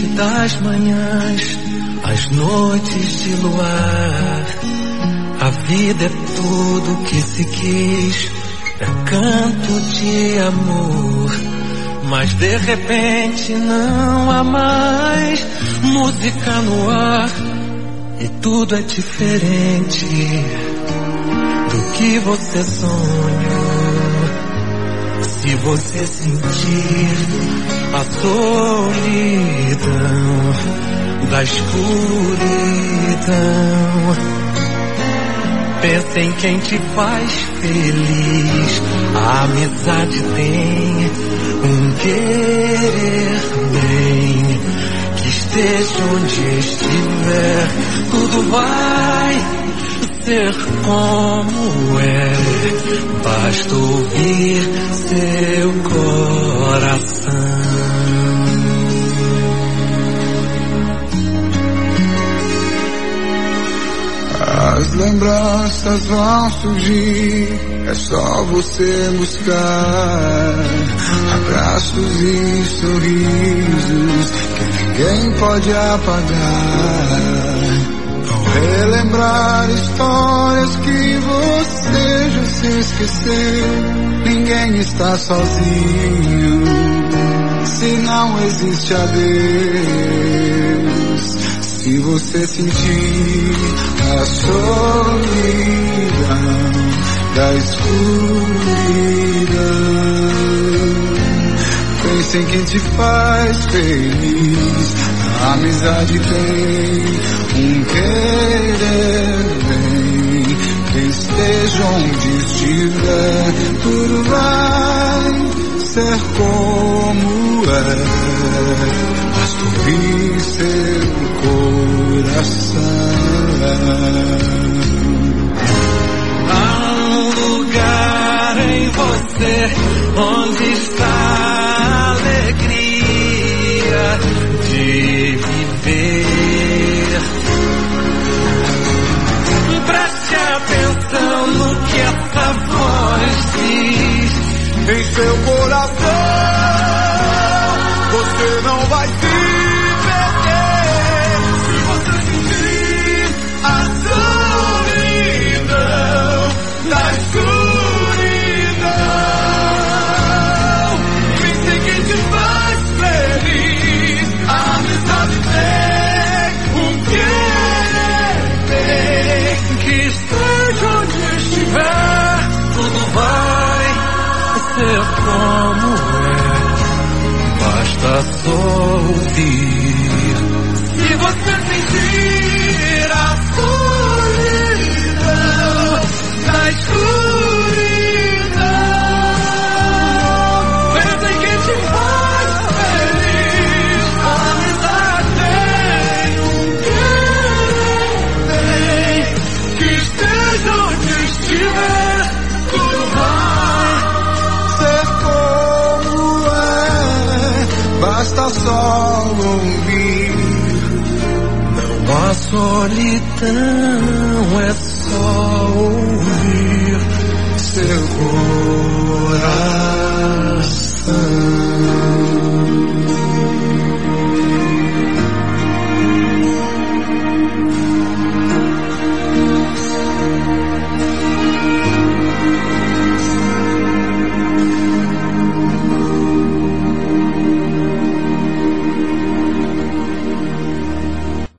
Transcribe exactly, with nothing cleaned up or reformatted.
Desde das manhãs às noites de luar, a vida é tudo que se quis, é canto de amor. Mas de repente não há mais música no ar, e tudo é diferente do que você sonhou. Se você sentir a solidão da escuridão, pensa em quem te faz feliz. A amizade tem um querer bem, que esteja onde estiver, tudo vai ser como é. Basta ouvir seu coração. As lembranças vão surgir, é só você buscar abraços e sorrisos que ninguém pode apagar. Ao relembrar histórias que você já se esqueceu, ninguém está sozinho, se não existe adeus. Se você sentir a solidão da escuridão, pense em quem te faz feliz. A amizade tem um querer bem, que esteja onde estiver, tudo vai ser como é. Basta ouvir seu coração. Há um lugar em você onde está a alegria de viver. Preste atenção no que essa voz diz. Em seu coração você não vai se perder. Se você sentir a solidão da escuridão, pense em quem te faz feliz. A amizade tem um querer bem, que esteja onde estiver, tudo vai ser como é. Basta só ouvir. Se você sentir a solidão da escuridão, pensa em quem te faz feliz. A amizade tem um querer bem, que esteja onde estiver, tudo vai ser como é. Basta só ouvir. Não há solidão, é só ouvir seu coração.